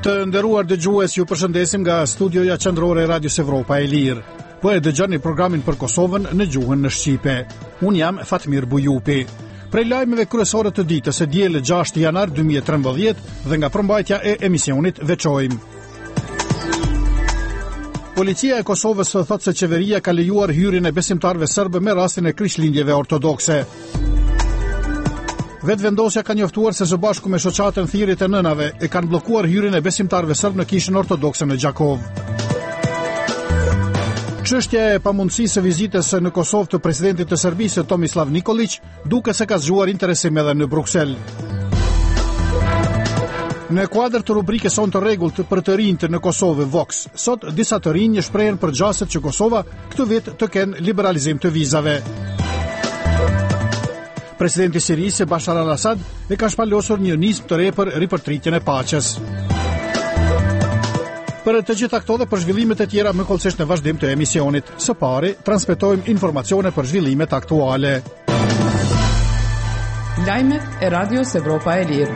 Të nderuar dëgjues, ju përshëndesim nga studioja qendrore e Radios Evropa e Lirë. Po e dëgjoni programin për Kosovën në gjuhën në Shqipe. Unë jam Fatmir Bujupi. Prej lajmeve kryesore të ditës së diel 6 janar 2013 dhe nga përmbajtja e emisionit veçojmë. Policia e Kosovës thotë se qeveria ka lejuar hyrjen e besimtarëve serbë me rastin e krishtlindjeve ortodokse. Vetëvendosja ka njoftuar se së bashku me shoqatën Thirrjet e Nënave e kanë bllokuar hyrjen e besimtarëve serb në kishën ortodokse në Gjakov. Çështja e pamundësisë së vizitës në Kosovë të presidentit të Serbisë Tomislav Nikolić duket se ka zgjuar interesim edhe në Bruksel. Në kuadër të rubrikës Son të rregullt për të rinjtë në Kosovë Vox, sot disa të rinj shprehen përgjaset që Kosova këtë vit të kenë liberalizim të vizave. Presidenti i Sirisë Bashar al-Assad e ka shpalosur një nismë të re për ripërtritjen e paqes. Për të gjitha këto dhe për zhvillimet e tjera më kollësisht në vazhdim të emisionit. Së pari, transmetojmë informacione për zhvillimet aktuale. Lajmet e Radios Evropa e Lirë.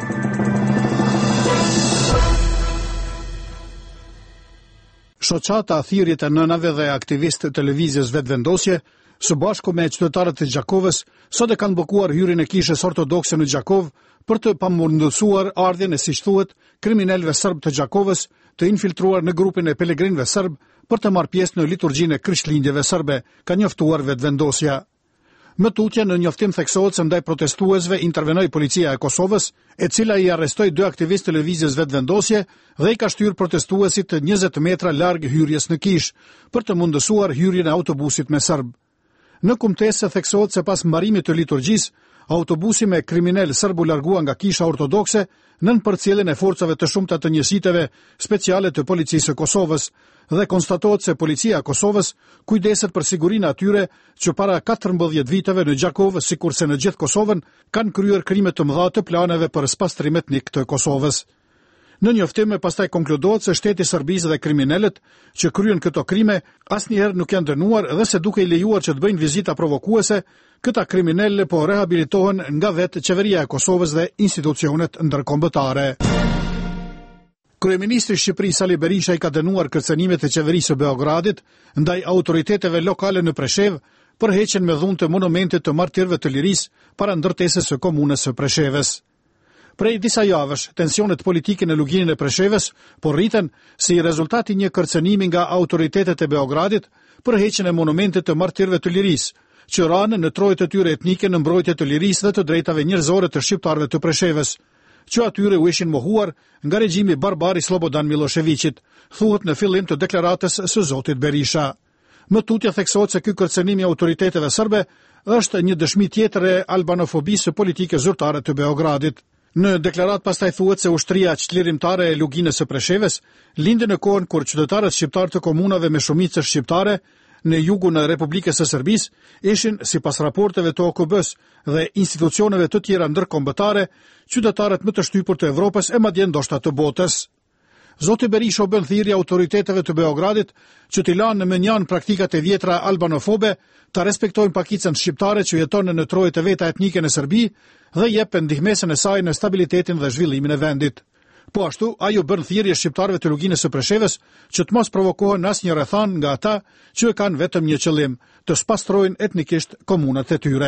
Shoqata Thirrjet e Nënave dhe aktivistë të lëvizjes Vetëvendosje së bashku me qytetarët e Gjakovës, sot e kanë bllokuar hyrjen e kishës ortodokse në Gjakov për të pamundësuar ardhjen e, siç thuhet, kriminalëve serb të Gjakovës të infiltruar në grupin e pelegrinëve serb për të marrë pjesë në liturgjinë e krishtlindjeve serbe, ka njoftuar Vetëvendosja. Më tutje në njoftim theksohet se ndaj protestuesve intervenoi policia e Kosovës, e cila i arrestoi 2 aktivistë të lëvizjes Vetëvendosje dhe i ka shtyr protestuesit të 20 metra larg hyrjes në kishë për të mundësuar hyrjen e autobusit me serb. Në kumtesë theksohet se pas mbarimit të liturgjisë, autobusi me kriminal serb u largua nga kisha ortodokse nën përcjelljen e forcave të shumta të njësiteve speciale të policisë së Kosovës dhe konstatohet se policia e Kosovës kujdeset për sigurinë atyre që para 14 viteve në Gjakov, sikurse në gjithë Kosovën, kanë kryer krime të mëdha të planeve për spastrim etnik të Kosovës. Në njoftim pastaj konkludohet se shteti i Serbisë dhe kriminalët që kryen këto krime asnjëherë nuk janë dënuar dhe se duke i lejuar që të bëjnë vizita provokuese, këta kriminalë po rehabilitohen nga vetë qeveria e Kosovës dhe institucionet ndërkombëtare. Kryeministri i Shqipërisë Sali Berisha i ka dënuar kërcënimet e qeverisë së Beogradit ndaj autoriteteve lokale në Preshevë për heqjen me dhunë të monumentit të martirëve të lirisë para ndërtesës së komunës së Preshevës. Prej disa javësh, tensionet politike në luginën e Preshevës po rriten si rezultati një kërcënimi nga autoritetet e Beogradit për heqjen e monumentit të martirëve të lirisë, që ranë në trojët e tyre etnike në mbrojtje të lirisë dhe të drejtave njerëzore të shqiptarëve të Preshevës, që atyre u ishin mohuar nga regjimi barbar i Slobodan Miloševićit, thuhet në fillim të deklaratës së zotit Berisha. Më tutje theksohet se ky kërcënim i autoriteteve serbe është një dëshmi tjetër e albanofobisë politike zyrtare të Beogradit. Në deklarat pastaj thuhet se ushtria çlirimtare e luginës së Preshevës lindi në kohën kur qytetarët shqiptar të komunave me shumicë shqiptare në jugun e Republikës së Serbisë ishin, sipas raporteve të OKB-s dhe institucioneve të tjera ndërkombëtare, qytetarët më të shtypur të Evropës e madje ndoshta të botës. Zoti Berisha u bën thirrje autoriteteve të Beogradit që t'i lanë në menjan praktikat e vjetra albanofobe, ta respektojnë pakicën shqiptare që jeton në trojët e veta etnike në Serbi dhe jepën ndihmesën e saj në stabilitetin dhe zhvillimin e vendit. Po ashtu, ai u bën thirrje shqiptarëve të luginës së Preshevës që të mos provokohen asnjë rrethan nga ata që kanë vetëm një qëllim, të spastrojnë etnikisht komunat e tyre.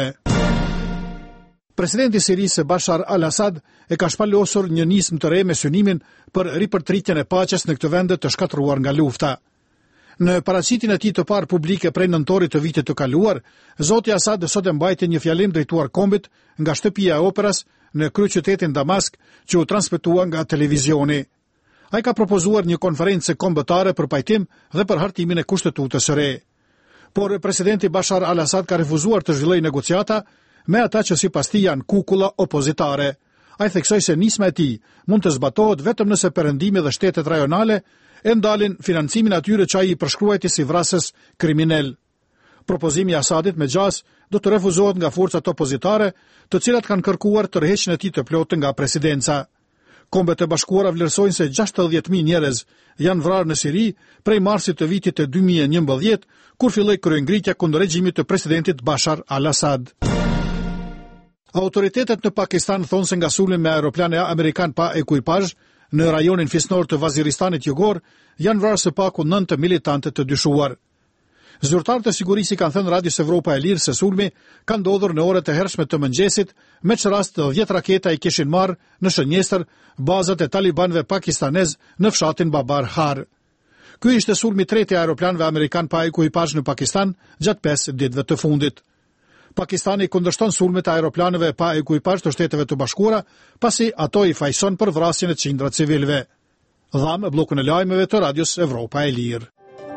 Presidenti i Sirisë Bashar al-Assad e ka shpalosur një nismë të re me synimin për ripërtritjen e paqes në këtë vend të shkatëruar nga lufta. Në paraqitjen e tij të parë publike prej nëntorit të vitit të kaluar, zoti Assad sot e mbajti një fjalim drejtuar kombit nga shtëpia e operës në kryeqytetin Damask, që u transmetua nga televizioni. Ai ka propozuar një konferencë kombëtare për pajtim dhe për hartimin e kushtetutës së re. Por presidenti Bashar al-Assad ka refuzuar të zhvillojë negociata me ata që sipas tij janë kukulla opozitare. Ai theksoi se nisma e tij mund të zbatohet vetëm nëse perëndimi dhe shtetet rajonale e ndalin financimin atyre që ai i përshkruajti si vrasës kriminal. Propozimi i Assadit me gjas do të refuzohet nga forcat opozitare, të cilat kanë kërkuar tërheqjen e tij të plotë nga presidenca. Kombet e Bashkuara vlerësojnë se 60.000 njerëz janë vrarë në Siri prej marsit të vitit të 2011, kur filloi kryengritja kundër regjimit të presidentit Bashar al-Assad. Autoritetet në Pakistan thonë se nga sulmi me aeroplane amerikan pa ekuipazh Në rajonin fisnor të Vaziristanit Jugor, janë vrarë së paku 9 militantë të dyshuar. Zyrtarët e sigurisë kanë thënë Radios Evropa e Lirë se sulmi ka ndodhur në orët e hershme të mëngjesit, me që rast 10 raketa i kishin marrë në shënjestër bazat e talibanëve pakistanez në fshatin Babar Har. Ky ishte sulmi i tretë i aeroplanëve amerikan pa ekuipazh në Pakistan gjatë 5 ditëve të fundit. Pakistani kundërshton sulmet e aeroplanëve pa ekuipazh të Shteteve të Bashkuara, pasi ato i fajson për vrasjen e qindra civilëve. Dham bllokun e lajmeve të Radios Evropa e Lirë.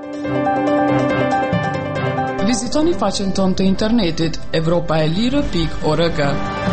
Vizitoni faqen tonë të internetit evropaelire.org.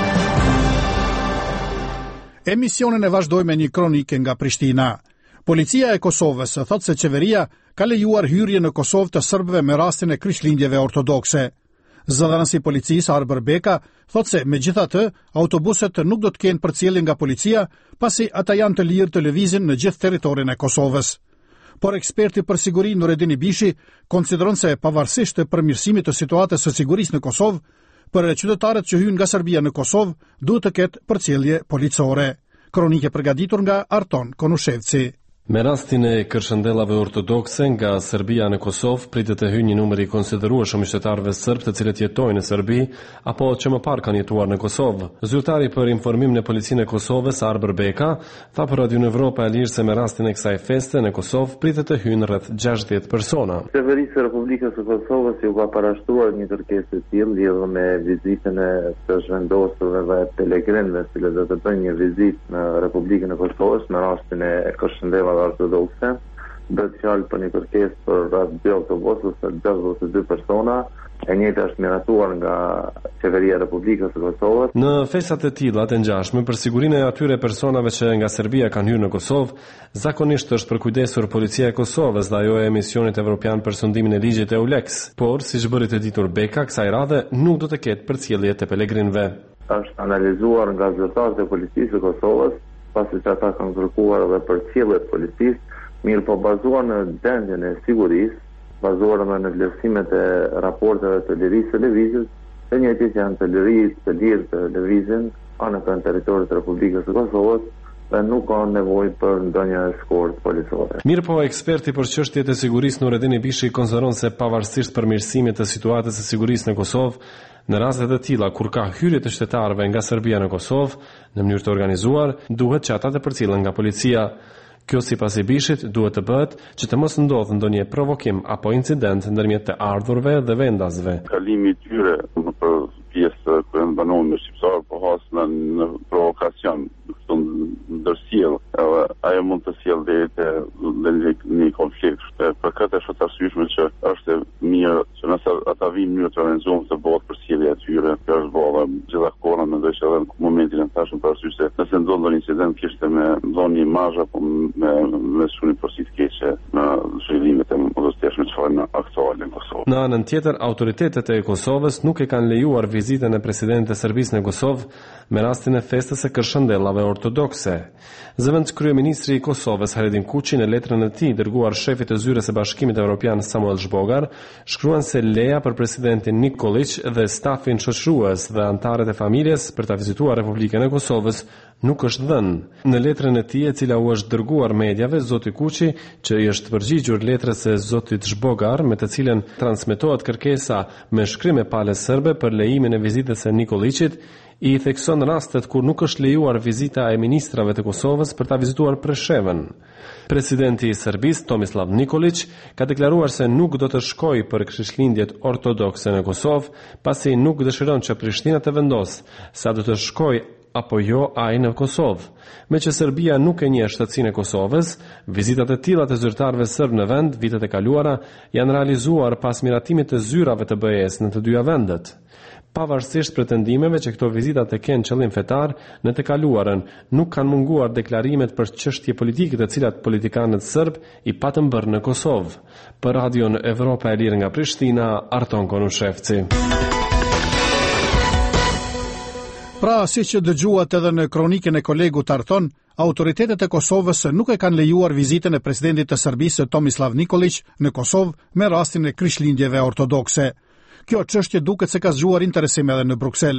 Emisionin e vazhdojmë me një kronike nga Prishtina. Policia e Kosovës thotë se qeveria ka lejuar hyrje në Kosovë të serbëve me rastin e krishtlindjeve ortodokse. Zëdhënësi policisë Arber Beka thotë se megjithatë autobuset nuk do të kenë përcjellje nga policia, pasi ata janë të lirë të lëvizin në gjithë territorin e Kosovës. Por eksperti për siguri Nuredin Ibishi konsideron se pavarësisht të përmirësimit të situatës së sigurisë në Kosovë, për qytetarët që hyjnë nga Serbia në Kosovë duhet të ketë përcjellje policore. Kronike përgatitur nga Arton Konushevci. Me rastin e kërshëndellave ortodokse nga Serbia në Kosovë, pritet të hyjë një numër i konsiderueshëm i qytetarëve serb të cilët jetojnë në Serbi apo që më parë kanë jetuar në Kosovë. Zyrtari për informim në Policinë e Kosovës, Arber Beka, tha për Radio Evropa e Lirë se me rastin e kësaj feste në Kosovë pritet të hyjnë rreth 60 persona. Qeverisja e Republikës së Kosovës ju ka parashtuar një kërkesë të tillë lidhur me vizitën e të zhvendosurve pelegrinëve, që do të bëjnë një vizitë në Republikën e Kosovës me rastin e kërshëndellave ortodokse. Bëhet fjalë për një kërkesë për rreth 2 autobusë ose 62 persona. E njëjta është miratuar nga Qeveria e Republikës së Kosovës. Në festat e tilla të ngjashme për sigurinë e atyre personave që nga Serbia kanë hyrë në Kosovë, zakonisht është përkujdesur Policia e Kosovës dhe ajo e Emisionit Evropian për sundimin e ligjit EULEX, por siç bëri të ditur Beka, kësaj radhe nuk do të ketë përcjellje të pelegrinëve. Është analizuar nga zyrtarët e Policisë së Kosovës, pasi që ata kanë kërkuar edhe përcjellje të policisë, mirë po bazuar në gjendjen e sigurisë, bazuar në vlerësimet e raporteve të lirisë të lëvizjes, e njëjtit janë të lirë të lëvizjen anë në territorit të Republikës së Kosovës, dhe nuk ka nevojë për ndonjë eskort policore. Mirë po, eksperti për çështjet e sigurisë Nuredin Ibishi konsideron se pavarësisht përmirësimit të situatës së sigurisë në Kosovë, në raste të tilla kur ka hyrje të shtetarëve nga Serbia në Kosovë në mënyrë të organizuar, duhet që ata të përcillen nga policia. Kjo sipas Ibishit duhet të bëhet që të mos ndodhë ndonjë provokim apo incident ndërmjet të ardhurve dhe vendasve. Kalimi i tyre për pjesë ku janë banorë me shqiptar, po hasën në provokacion, këtu ndërsjell, ajo mund të sjellë deri te një konflikt. Për këtë është të arsyeshme që është mirë që nëse ata vinë në mënyrë të organizuar të bëhet përcjellja e tyre. Kjo është bëlla gjithakora, mendoj që edhe në momentin e tashëm për arsye se nëse ndodh ndonjë incident kishte me dhënë imazh apo me shumë pozitiv keqe në zhvillimet e modernizimit të çfarë aktuale në Kosovë. Në anën tjetër, autoritetet e Kosovës nuk e kanë lejuar vizitën e presidentit të Serbisë në Kosovë me rastin e festës së kërshëndellave ortodokse. Zëvendës kryeministri i Kosovës Haredin Kuçi në letrën e tij dërguar shefit të zyres së Bashkimit Evropian Samuel Zhbogar shkruan se leja për presidentin Nikolić dhe stafin shoqërues dhe anëtarët e familjes për ta vizituar Republikën e Kosovës nuk është dhënë. Në letrën e tij, e cila u është dërguar mediave, zoti Kuçi, që i është përgjigjur letrës së zotit Zhbogar, me të cilën transmetohet kërkesa me shkrim e palës serbe për lejimin e vizitës së Nikolićit, i thekson rastet kur nuk është lejuar vizita e ministrave të Kosovës për ta vizituar Preshevën. Presidenti i Serbisë Tomislav Nikolić ka deklaruar se nuk do të shkojë për krishtlindjet ortodokse në Kosovë, pasi nuk dëshiron që Prishtina të vendosë sa do të shkojë apo jo ai në Kosovë. Me që Serbia nuk e njeh shtetësinë e Kosovës, vizitat e tilla të zyrtarëve serb në vend vitet e kaluara janë realizuar pas miratimit të zyrave të BE-s në të dyja vendet. Pavarësisht pretendimeve që këto vizita të kenë qëllim fetar, në të kaluarën nuk kanë munguar deklarimet për çështje politike të cilat politikanët serb i patën bërë në Kosovë. Për Radion Evropa e Lirë nga Prishtina, Arton Konushevci. Pra, si që dëgjuat edhe në kronikën e kolegut Arton, autoritetet e Kosovës nuk e kanë lejuar vizitën e presidentit të Serbisë Tomislav Nikolić në Kosovë me rastin e krishtlindjeve ortodokse. Kjo çështje duket se ka zgjuar interesim edhe në Bruksel.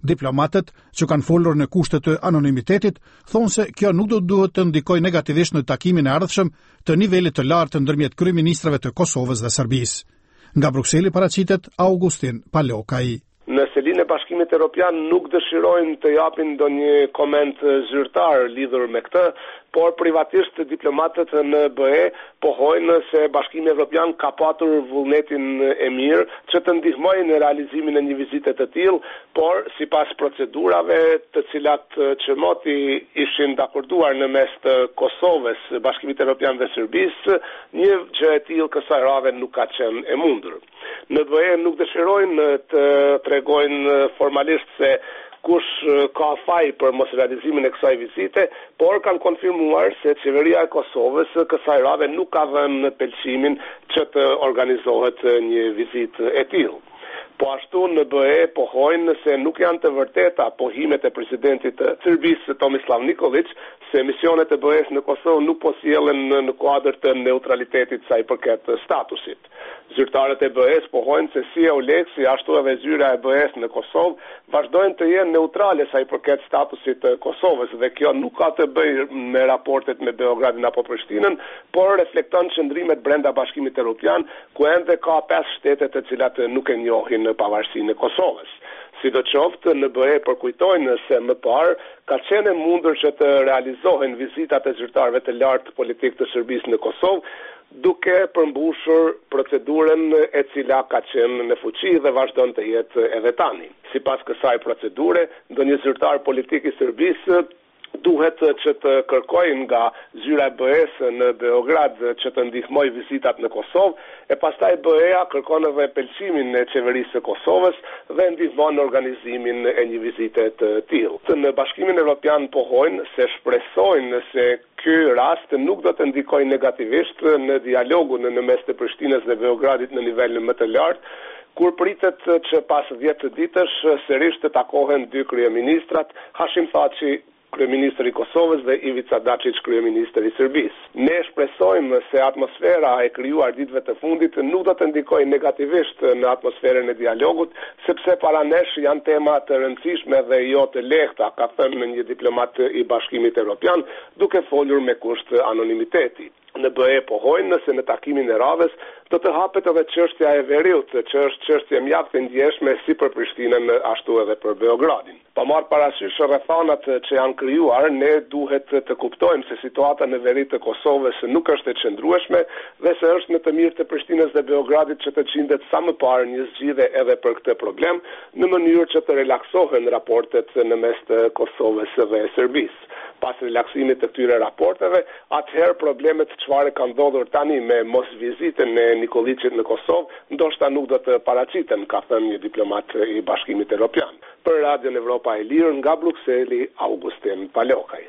Diplomatët, që kanë folur në kushte të anonimitetit, thonë se kjo nuk duhet të ndikojë negativisht në takimin e ardhshëm të nivelit të lartë ndërmjet kryeministrave të Kosovës dhe Serbisë. Nga Brukseli paraqitet Augustin Palokaj. Në selinë e Bashkimit Evropian nuk dëshirojnë të japin ndonjë koment zyrtar lidhur me këtë, por privatisht diplomatët në BE pohojnë se Bashkimi Evropian ka patur vullnetin e mirë që të ndihmojë në realizimin e një vizite të tillë, por sipas procedurave të cilat që moti ishin dakorduar në mes të Kosovës, Bashkimit Evropian dhe Serbisë, një gjë e tillë kësaj rave nuk ka qenë e mundur. Në BE nuk dëshirojnë të tregojnë formalisht se kush ka faj për mos realizimin e kësaj vizite, por kanë konfirmuar se qeveria e Kosovës kësaj rave nuk ka dhënë pëlqimin që të organizohet një vizitë e tillë. Po ashtu në BE pohojnë se nuk janë të vërteta pohimet e presidentit të Serbisë Tomislav Nikolić se misionet e BE-s në Kosovë nuk po sjellen në kuadër të neutralitetit sa i përket statusit. Zyrtarët e BE-s pohojnë se si EULEX-i ashtu edhe zyra e BE-s në Kosovë vazhdojnë të jenë neutrale sa i përket statusit të Kosovës dhe kjo nuk ka të bëjë me raportet me Beogradin apo Prishtinën, por reflekton qëndrimet brenda Bashkimit Evropian, ku ende ka 5 shtete të cilat nuk e njohin pavarësinë e Kosovës. Sidoqoftë, në BE përkujtojnë se më parë ka qenë mundur që të realizohen vizitat e zyrtarëve të lartë politik të Serbisë në Kosovë, duke përmbushur procedurën e cila ka qenë në fuqi dhe vazhdon të jetë edhe tani. Sipas kësaj procedure, ndonjë zyrtar politik i Serbisë duhet që të kërkojnë nga zyra e BE-s në Beograd që të ndihmojë vizitat në Kosovë, e pastaj BE-a kërkon edhe pëlqimin e qeverisë së Kosovës dhe ndihmon organizimin e një vizite të tillë. Në Bashkimin Evropian pohojnë se shpresojnë se ky rast nuk do të ndikojë negativisht në dialogun në mes të Prishtinës dhe Beogradit në nivel më të lartë, kur pritet që pas 10 ditësh sërish të takohen dy kryeministrat, Hashim Thaçi, kryeministri i Kosovës dhe Ivica Dačić, kryeministri i Serbisë. Ne shpresojmë se atmosfera e krijuar ditëve të fundit nuk do të ndikojë negativisht në atmosferën e dialogut, sepse para nesh janë tema të rëndësishme dhe jo të lehta, ka thënë një diplomat i Bashkimit Evropian, duke folur me kusht anonimiteti. Në BE pohojnë se në takimin e radhës do të hapet edhe çështja e Veriut, që është çështje mjaft e ndjeshme si për Prishtinën ashtu edhe për Beogradin. Pa marrë parasysh rrethanat që janë krijuar, ne duhet të kuptojmë se situata në veri të Kosovës nuk është e qëndrueshme dhe se është në të mirë të Prishtinës dhe Beogradit që të qindet sa më parë një zgjidhje edhe për këtë problem, në mënyrë që të relaksohen raportet në mes të Kosovës dhe Serbisë. Pas relaksimit të këtyre raporteve, atëherë problemet çfarë kanë ndodhur tani me mos vizitën e Nikolićit në Kosovë, ndoshta nuk do të paraqiten, ka thënë një diplomat i Bashkimit Evropian. Për Radion Evropa e Lirë, nga Brukseli, Augustin Palokaj.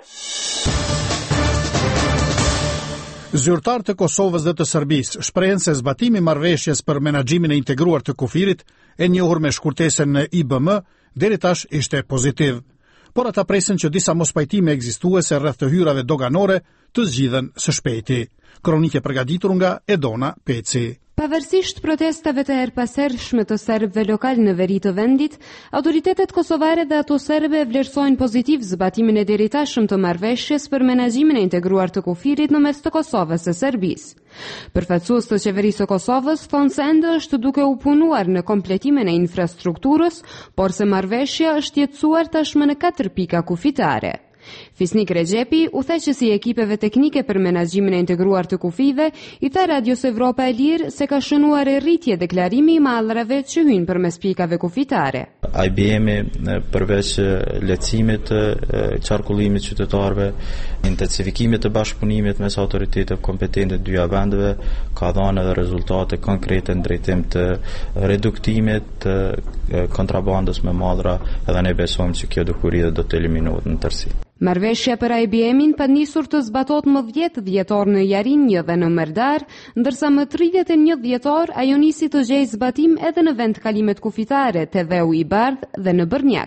Zyrtarët e Kosovës dhe të Serbisë shprehen se zbatimi i marrëveshjes për menaxhimin e integruar të kufirit, e njohur me shkurtesën IBM, deri tash ishte pozitiv. Por ata presin që disa mospajtime ekzistuese rreth të hyrave doganore të zgjidhen së shpejti. Kronike përgatitur nga Edona Peci. Pavarësisht protestave të erpashershme të serbëve lokal në veri të vendit, autoritetet kosovare dhe ato serbe vlerësojnë pozitiv zbatimin e deritashëm të marrëveshjes për menaxhimin e integruar të kufirit në mes të Kosovës së Serbisë. Përfaqësues të qeverisë së Kosovës thonë se ende është duke u punuar në kompletimin e infrastrukturës, por se marrëveshja është jetësuar tashmë në 4 pika kufitare. Fisnik Rexhepi, udhëheqësi i ekipeve teknike për menaxhimin e integruar të kufive, i tha Radios Evropa e Lirë se ka shënuar e rritje deklarimi i mallrave që hyjnë përmes pikave kufitare. IBM-i përveç lehtësimit qarkullimit qytetarëve, intensifikimit të bashkëpunimit mes autoriteteve kompetente të dyja vendeve, ka dhënë edhe rezultate konkrete në drejtim të reduktimit të kontrabandës me mallra, edhe ne besojmë që kjo dukuri do të eliminohet në tërësi. Marrëveshja për IBM-in ka nisur të zbatohet më 10 dhjetor në Jarinjë dhe në Merdar, ndërsa më 31 dhjetor ajo nisi të gjejë zbatim edhe në vendkalimet kufitare te Dheu i Bardh dhe në Brnjak.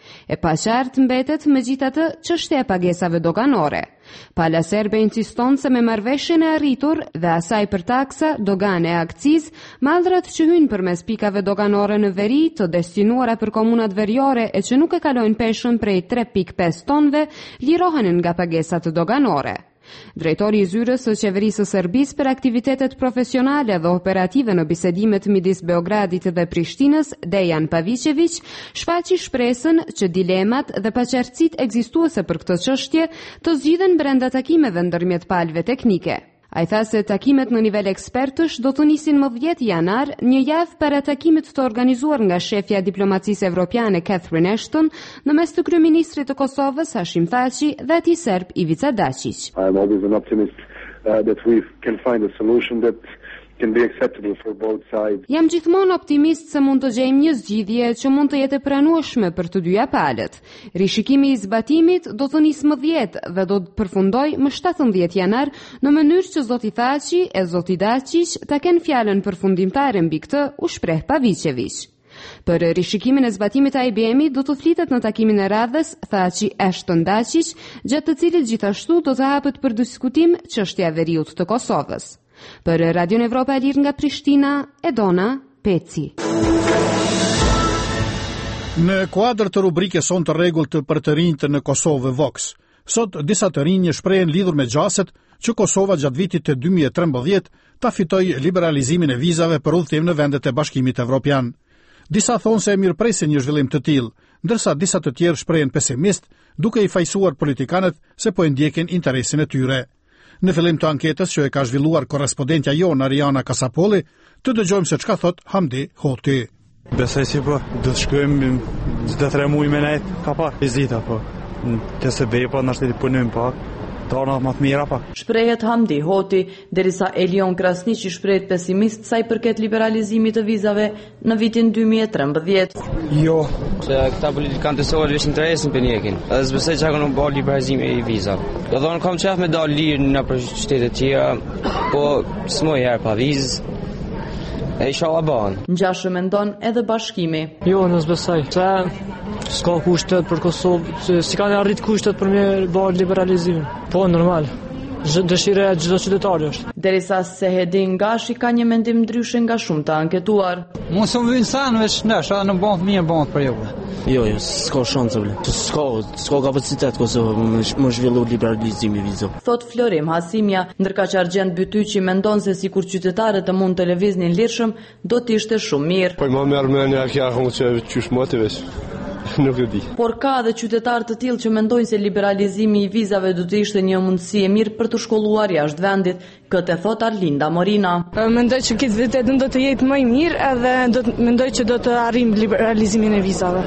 E paqartë mbetet megjithatë çështja e pagesave doganore. Pala serbe insiston se me marrëveshjen e arritur dhe asaj për taksa, dogane e akciz, mallrat që hyjnë përmes pikave doganore në veri të destinuara për komunat veriore e që nuk e kalojnë peshën prej 3.5 tonëve, lirohen nga pagesat doganore. Drejtori i zyrës së qeverisë së Serbisë për aktivitetet profesionale dhe operative në bisedimet midis Beogradit dhe Prishtinës, Dejan Pavićević, shfaqi shpresën që dilemat dhe paqartësitë ekzistuese për këtë çështje të zgjidhen brenda takimeve ndërmjet palëve teknike. Ai tha se takimet në nivel ekspertësh do të nisin më 10 janar, një javë para takimit të organizuar nga shefja e diplomacisë evropiane Catherine Ashton në mes të kryeministrit të Kosovës Hashim Thaçi dhe atij serb Ivica Dačić. I am always an optimist that we can find a solution that can be acceptable for both sides. Jam gjithmonë optimist se mund të gjejmë një zgjidhje që mund të jetë e pranueshme për të dyja palët. Rishikimi i zbatimit do të nisë më 10 dhe do të përfundojë më 17 janar në mënyrë që zoti Thaçi e zoti Dačić ta kenë fjalën përfundimtare mbi këtë, u shpreh Pavićević. Për rishikimin e zbatimit të IBM-it do të flitet në takimin e radhës Thaçi Ashton Dačić, gjatë të cilit gjithashtu do të hapet për diskutim çështja e veriut të Kosovës. Për Radion Evropa e Lirë nga Prishtina, Edona Peci. Në kuadër të rubrikës Son të rregullt për të rinjtë në Kosovë Vox, sot disa të rinj shprehen lidhur me gjaset që Kosova gjatë vitit të 2013 ta fitoi liberalizimin e vizave për udhëtim në vendet e Bashkimit Evropian. Disa thonë se mirëpresin një zhvillim të tillë, ndërsa disa të tjerë shprehen pesimist, duke i fajsuar politikanët se po e ndjekin interesin e tyre. Në fillim të anketës që e ka zhvilluar korrespondentja jonë Ariana Kasapolli, të dëgjojmë se çka thot Hamdi Hoti. Besoj si po, do të shkojmë 2-3 muaj me nejt, ka pak vizita po. Të se bej po, nështë të punojmë pak. Tona më të mira pa. Shprehet Hamdi Hoti, derisa Elion Krasniqi shprehet pesimist sa i përket liberalizimit të vizave në vitin 2013. Jo, se këta politikanë të sot veç interesin për njekin. Edhe s'besoj që kanë bërë liberalizimi i vizave. Do thonë kam qef me dalë lirë në për qytete tjera, po s'moj herë pa vizë. E inshallah banë. Ngjashëm mendon edhe Bashkimi. Jo, nësë besoj, se s'ka kushtet për Kosovë, si kanë arrit kushtet për me bërë liberalizimin. Po, normal. Dëshira e çdo qytetari është. Derisa Sehedin Gashi ka një mendim ndryshe nga shumë të anketuar. Mund të vjen sa në veç nesh, në bën mirë bën për ju. Jo, s'ka shanse bile. S'ka kapacitet Kosova më zhvillu liberalizimi vizave. Thot Florim Hasimja, ndërka që Argjend Bytyqi mendon se sikur qytetarët të mund të lëviznin lirshëm, do të ishte shumë mirë. Po më merr mendja kjo funksion çysh motivesh. Nuk e di. Por ka edhe qytetarë të tillë që mendojnë se liberalizimi i vizave do të ishte një mundësi e mirë për të shkolluar jashtë vendit. Këtë e thot Arlinda Morina. Mendoj që këtë vitetin do të jetë më i mirë edhe mendoj që do të arrim liberalizimin e vizave.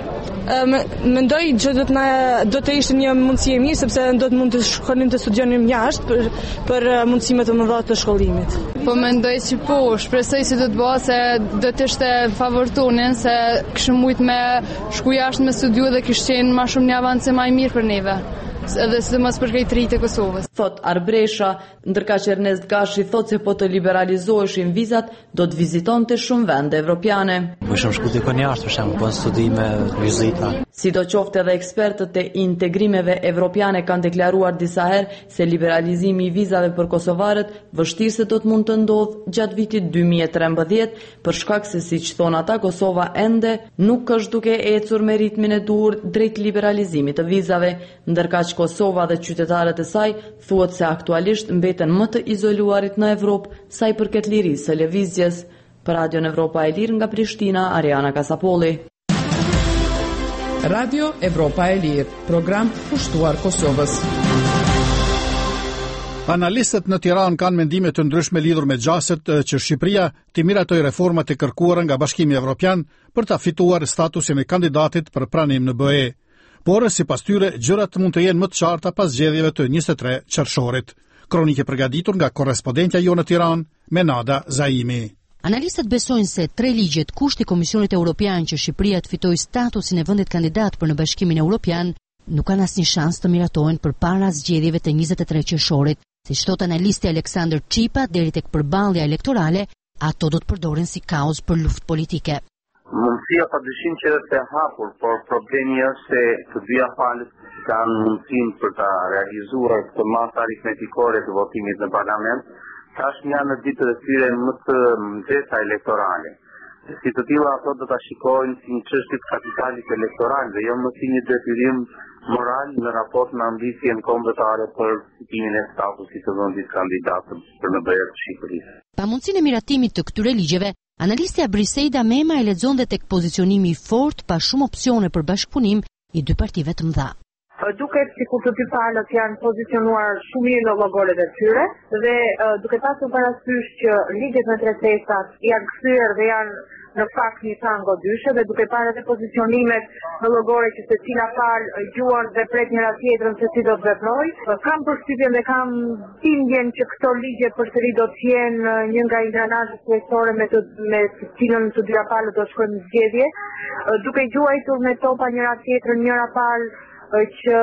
Mendoj që do të ishte një mundësi e mirë sepse do të mund të shkonim të studionim jashtë për mundësime të mëdha të shkollimit. Po mendoj që po, shpresoj se do të bëhet se do të ishte favortonin se kishim mujt me shku jashtë me studiu dhe kishte qenë më shumë një avancë më i mirë për neve. Edhe sidomos për krejtëritë e Kosovës. Thot Arbresha, ndërka që Ernest Gashi thot se po të liberalizoheshin vizat, do të vizitonte shumë vende evropiane. Po shumë shku dikon jashtë, për shembull, po studime, vizita. Sidoqoftë edhe ekspertët e integrimeve evropiane kanë deklaruar disa herë se liberalizimi i vizave për kosovarët vështirë se do të mund të ndodhë gjatë vitit 2013, për shkak se siç thon ata Kosova ende nuk është duke ecur me ritmin e duhur drejt liberalizimit të vizave, ndërka që Kosova dhe qytetarët e saj thuhet se aktualisht mbeten më të izoluarit në Evropë sa i përket lirisë së lëvizjes. Për Radion Evropa e Lirë nga Prishtina, Ariana Kasapolli. Radio Evropa e Lirë, program pushtuar Kosovës. Analistët në Tiranë kanë mendime të ndryshme lidhur me gjaset që Shqipëria të miratoj reformat e kërkuara nga Bashkimi Evropian për ta fituar statusin e kandidatit për pranim në BE. Por sipas tyre gjërat mund të jenë më të qarta pas zgjedhjeve të 23 qershorit. Kronike përgatitur nga korrespondentja jonë në Tiranë, Menada Zaimi. Analistët besojnë se 3 ligjet kusht i Komisionit Evropian që Shqipëria të fitojë statusin e vendit kandidat për në Bashkimin Evropian nuk kanë asnjë shans të miratohen përpara zgjedhjeve të 23 qershorit. Siç thot analisti Aleksandër Çipa, deri tek përballja elektorale, ato do të përdoren si kauzë për luftë politike. Mundësia padyshim që është e hapur, por problemi është se të dyja palët kanë mundësinë për ta realizuar këtë masë aritmetikore të votimit në parlament, tashmë janë në ditët e tyre më të nxehta elektorale. Si të tilla ato do ta shikojnë si një çështje të kapitalit elektoral dhe jo më si një detyrim moral në raport me ambicien kombëtare për fitimin e statusit të vendit kandidat për në BE të Shqipërisë. Pa mundësinë e miratimit të këtyre ligjeve, analistja Briseida Mema e lexon dhe tek pozicionimi i fortë pa shumë opsione për bashkëpunim i dy partive të mëdha. Duket sikur të dy palët janë pozicionuar shumë mirë në llogoret e tyre dhe duke pasur parasysh që ligjet me tre testat janë kthyer dhe janë në fakt një tango dyshe dhe duke parë edhe pozicionimet në llogore që secila palë gjuan dhe pret njëra tjetrën se si do të veprojë, kam përshtypjen dhe kam bindjen që këto ligje përsëri do të jenë një nga ingranazhet kryesore me të cilën të dyja palët do shkojnë në zgjedhje, duke gjuajtur me topa njëra tjetrën, njëra palë që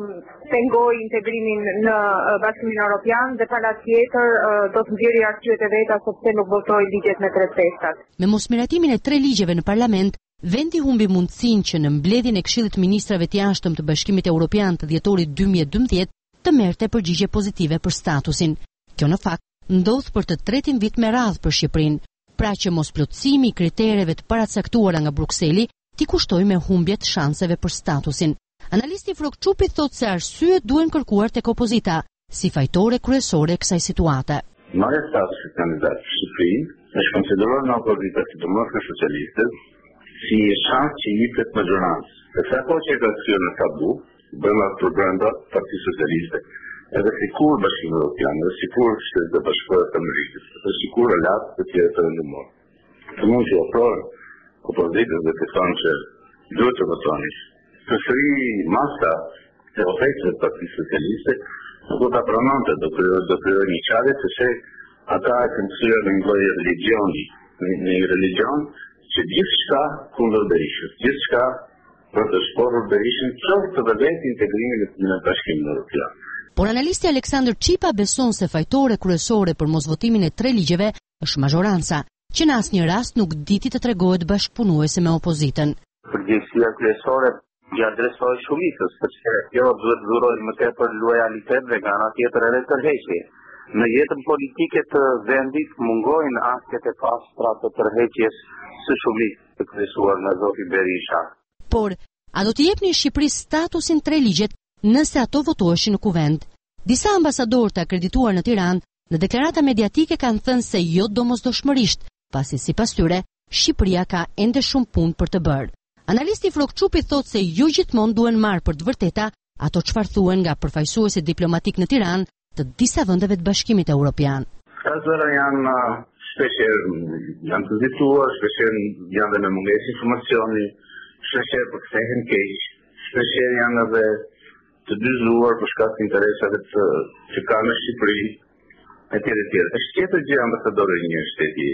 pengoj integrimin në Bashkimin Evropian dhe pala tjetër do të nxjerrë arsyet e veta sepse nuk votoi ligjet me tre testat. Me mosmiratimin e tre ligjeve në parlament, vendi humbi mundësinë që në mbledhjen e Këshillit të Ministrave të Jashtëm të Bashkimit Evropian të dhjetorit 2012 të merrte përgjigje pozitive për statusin. Kjo në fakt ndodh për të tretin vit me radhë për Shqipërinë, pra që mosplotësimi i kritereve të paracaktuara nga Brukseli t'i kushtoi me humbje të shanseve për statusin. Analisti Frokçupi thotë se arsyet duhen kërkuar tek opozita si fajtore kryesore e kësaj situate. Marrja e statusit kandidat në Shqipëri është konsideruar në opozita, sidomos nga socialistët, si shans që jepet majorancë. Dhe sa kohë që ka kthyer në tabu, brenda brenda Partisë Socialiste, edhe sikur Bashkimi Evropian, edhe sikur Shtetet e Bashkuara të Amerikës, edhe sikur aleat të tjerë të vendimor. Të mund që ofrojnë opozitës dhe të thonë që duhet të votoni. Përsëri masa e ofertave të Partisë Socialiste do ta pranonte, do krijojë një çare se ata kanë thyer në një lloj religioni, një religion që gjithçka kundër Berishës, gjithçka për të shporur Berishën qoftë të vetë integrimin në Bashkimin Evropian. Por analisti Aleksandër Çipa beson se fajtore kryesore për mosvotimin e tre ligjeve është mazhoranca, që në asnjë rast nuk diti të tregohet bashkëpunuese me opozitën. Përgjegjësia kryesore i adresoj shumicës, sepse kjo duhet dhurojë më tepër lojalitet dhe nga ana tjetër edhe tërheqje. Në jetën politike të vendit mungojnë asket e pastra të tërheqjes së shumicës të kryesuar nga zoti Berisha. Por, a do t'i jepni Shqipërisë statusin tre ligjet nëse ato votoheshin në kuvend? Disa ambasadorë të akredituar në Tiranë në deklarata mediatike kanë thënë se jo domosdoshmërisht, pasi sipas tyre Shqipëria ka ende shumë punë për të bërë. Analisti Frokçupi thotë se jo gjithmonë duhen marrë për të vërteta ato çfarë thuhen nga përfaqësuesit diplomatik në Tiranë të disa vendeve të Bashkimit Evropian. Këta zëra janë shpeshherë janë të zituar, shpeshherë janë dhe me mungesë informacioni, shpeshherë përkthehen keq, shpeshherë janë edhe të dyzuar për shkak të interesave që kanë në Shqipëri, etj. Është tjetër gjë ambasadori i një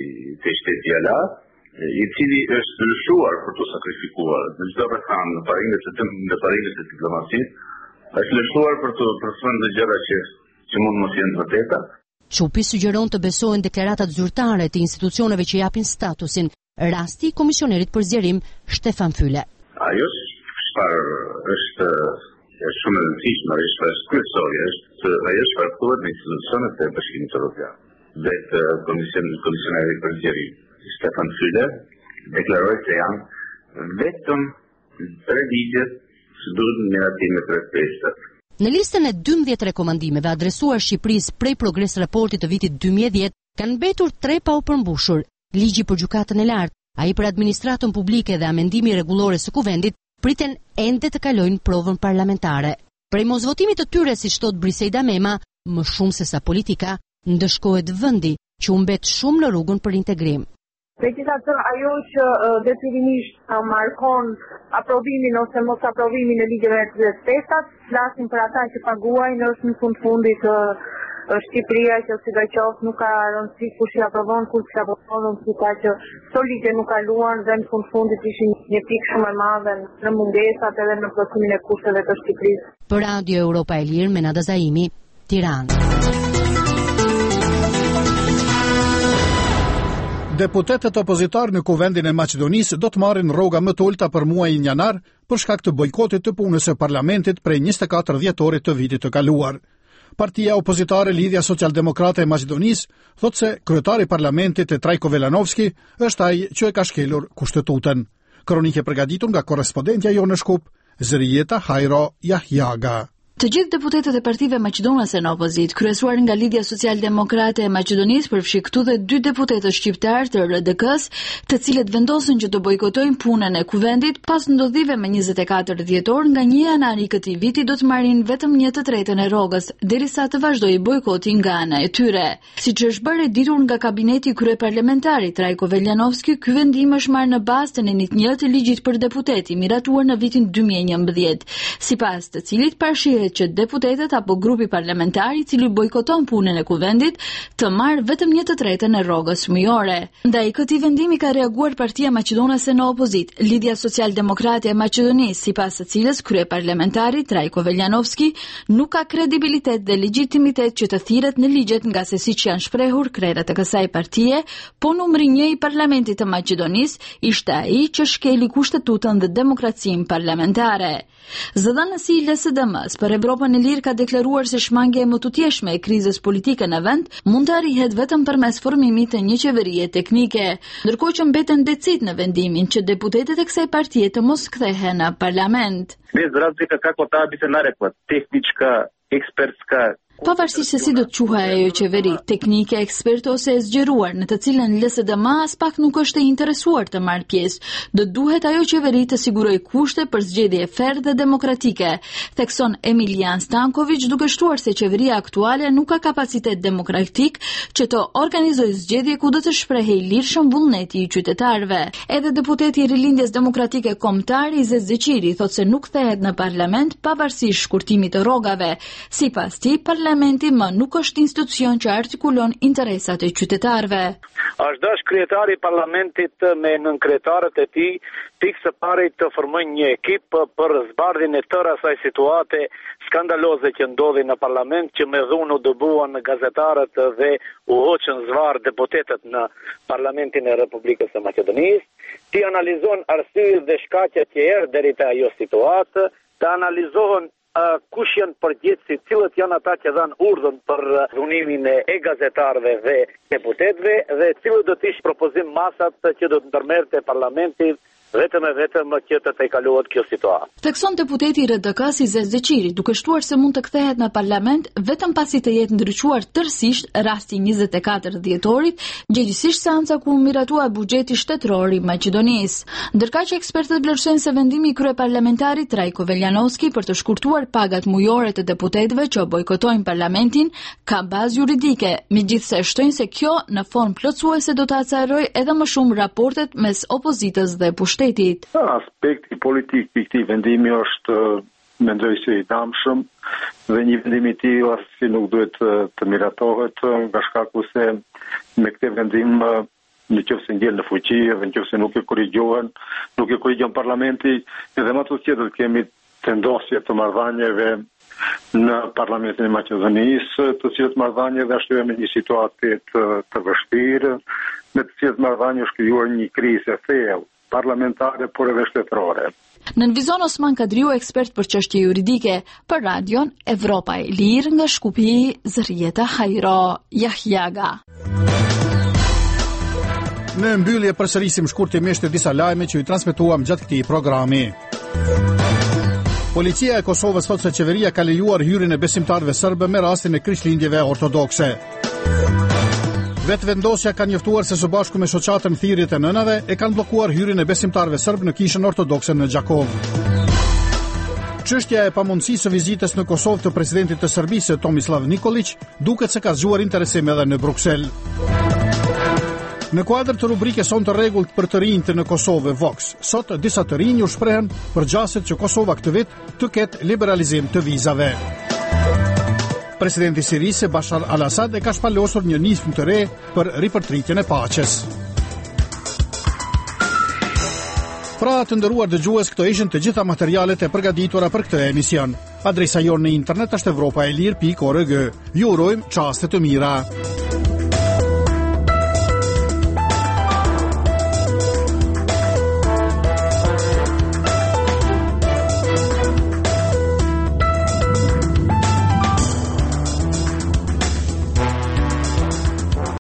shteti ala, i cili është lëshuar për të sakrifikuar në çdo rrethant në parimet e diplomacisë, është lëshuar për të thënë gjëra që mund mos jenë të vërteta. Çupi sugjeron të besohen deklaratat zyrtare të institucioneve që japin statusin, rasti i komisionerit për zgjerim Shtefan Fyle. Ajo është shumë e rëndësishme, është kryesore, ajo shfarkuar në institucionet e Bashkimit Evropian. Dhe komisioneri për zgjerim Shtefan Fyle deklaroi se janë vetëm tre ligjet që duhet miratim me tre testat. Në listën e 12 rekomandimeve adresuar Shqipërisë prej progres raportit të vitit 2010, kanë mbetur 3 pa u përmbushur: ligji për gjykatën e lartë, ai për administratën publike dhe amendimi rregullore së kuvendit priten ende të kalojnë provën parlamentare. Prej mosvotimit të tyre, siç thot Briseida Mema, më shumë se sa politika, ndëshkohet vendi që u mbet shumë në rrugën për integrim. Megjithatë, ajo që detyrimisht markon aprovimin ose mos aprovimin e ligjeve të testat, flasin për ata që paguajnë, është në fundit Shqipëria që sidoqoftë nuk ka rëndësi kush i aprovon, kush i aprovon, si ka që këto ligje nuk kaluan dhe në fundit ishin një pikë shumë e madhe në mungesat edhe në plotësimin e kushteve të Shqipërisë. Për Radio Europa e Lirë, Menada Zaimi, Tiranë. Deputetët opozitar në Kuvendin e Maqedonisë do të marrin rroga më të ulta për muajin janar për shkak të bojkotit të punës së parlamentit prej 24 dhjetorit të vitit të kaluar. Partia opozitare Lidhja Socialdemokrate e Maqedonisë thotë se kryetari i parlamentit Trajko Velanovski është ai që e ka shkelur kushtetutën. Kronikë e përgatitur nga korrespondentja jonë në Shkup, Zërijeta Hajro Jahjaga. Të gjithë deputetët e partive maqedonase në opozit, kryesuar nga Lidhja Social-Demokrate e Maqedonisë, përfshi këtu dhe 2 deputetë shqiptar të RDK-s, të cilët vendosën që të bojkotojnë punën e kuvendit pas ndodhive me 24 dhjetor, nga 1 janari i këtij viti do të marrin vetëm 1/3 e rrogës, derisa të vazhdojë bojkoti nga ana e tyre. Siç është bërë ditur nga kabineti kryeparlamentari Trajko Veljanovski, ky vendim është marrë në bazë të nenit 1 të ligjit për deputeti miratuar në vitin 2011, sipas të cilit parshihet që deputetët apo grupi parlamentar i cili bojkoton punën e kuvendit të marrë vetëm 1/3 e rrogës mujore. Ndaj këtij vendimi ka reaguar Partia Maqedonase në opozit, Lidhja Social-Demokrate e Maqedonisë, sipas së cilës kryeparlamentari Trajko Veljanovski nuk ka kredibilitet dhe legjitimitet që të thirret në ligjet nga se siç janë shprehur krerët e kësaj partie, po numri 1 i parlamentit të Maqedonisë ishte ai që shkeli kushtetutën dhe demokracinë parlamentare. Zëdhënësi i LSDM-s për Evropën e Lirë ka deklaruar se shmangja e më tutjeshme e krizës politike në vend mund të arrihet vetëm përmes formimit të një qeverie teknike, ndërkohë që mbeten decit në vendimin që deputetët e kësaj partie të mos kthehen në parlament. Без разлика како таа би се нарекла, техничка, експертска. Pavarësisht se si do të quhej ajo qeveri, teknike, ekspert ose e zgjeruar, në të cilën LSDM as pak nuk është e interesuar të marrë pjesë, do duhet ajo qeveri të sigurojë kushte për zgjedhje ferë dhe demokratike, thekson Emilian Stanković, duke shtuar se qeveria aktuale nuk ka kapacitet demokratik që të organizojë zgjedhje ku do të shprehej lirshëm vullneti i qytetarëve. Edhe deputeti i Rilindjes Demokratike Kombëtare Izet Zeqiri thotë se nuk kthehet në parlament pavarësisht shkurtimit të rrogave. Sipas tij, Parlamenti më nuk është institucion që artikulon interesat e qytetarëve. Është dash kryetari i parlamentit me nënkretarët e tij pikë së pari të formojnë një ekip për zbardhjen e tërë asaj situate skandaloze që ndodhi në parlament, që me dhunë u dëbuan gazetarët dhe u hoqën zvarr deputetët në parlamentin e Republikës së Maqedonisë. Ti analizon arsyet dhe shkaqet që erdhën deri te ajo situatë, të analizohen kush janë përgjegjësit, cilët janë ata që dhanë urdhën për dhunimin e gazetarëve dhe deputetëve dhe cilët do të ishte propozim masat që do të ndërmerrte parlamenti vetëm që të tejkalohet kjo situatë. Thekson deputeti i RDK-s Izet Zeqiri, duke shtuar se mund të kthehet në parlament vetëm pasi të jetë ndriçuar tërësisht rasti 24 dhjetorit, gjithsesi seanca ku miratua buxheti shtetëror i Maqedonisë. Ndërkaq që ekspertët vlerësojnë se vendimi i kryeparlamentarit Trajko Veljanovski për të shkurtuar pagat mujore të deputetëve që bojkotojnë parlamentin ka bazë juridike, megjithse shtojnë se kjo në formë plotësuese do të acarojë edhe më shumë raportet mes opozitës dhe pushtetit. Aspekti politik i këtij vendimi është mendoj se i damshëm dhe një vendim i tillë si nuk duhet të miratohet nga shkaku se me këtë vendim nëse ngel në fuqi dhe nëse nuk e korrigjon parlamenti, edhe më të tjetër kemi tendosje të marrëdhënieve në parlamentin e Maqedonisë, të cilët marrëdhënie dhe ashtu me një situatë të vështirë, me të cilët marrëdhënie është krijuar një krizë e thellë parlamentare por edhe shtetërore. Nënvizon Osman Kadriu, ekspert për çështje juridike, për radion Evropa e Lirë nga Shkupi, Zërijeta Hajro Jahjaga. Në mbyllje përsërisim shkurtimisht disa lajme që i transmetuam gjatë këtij programi. Policia e Kosovës thotë se qeveria ka lejuar hyrjen e besimtarëve serbë me rastin e krishtlindjeve ortodokse. Vetëvendosja ka njoftuar se së bashku me shoqatën Thirrjet e Nënave e kanë bllokuar hyrjen e besimtarëve serb në kishën ortodokse në Gjakov. Çështja e pamundësisë së vizitës në Kosovë të presidentit të Serbisë Tomislav Nikolić duket se ka zgjuar interesim edhe në Bruksel. Në kuadër të rubrikës Son të rregullt për të rinjtë në Kosovë Vox, sot disa të rinj u shprehen për gjaset që Kosova këtë vit të ketë liberalizim të vizave. Presidenti i Sirisë Bashar al-Assad e ka shpalosur një nismë të re për ripërtritjen e paqes. Pra të nderuar dëgjues, këto ishin të gjitha materialet e përgatitura për këtë emision. Adresa jonë në internet është evropaelir.org. Ju urojmë çaste të mira.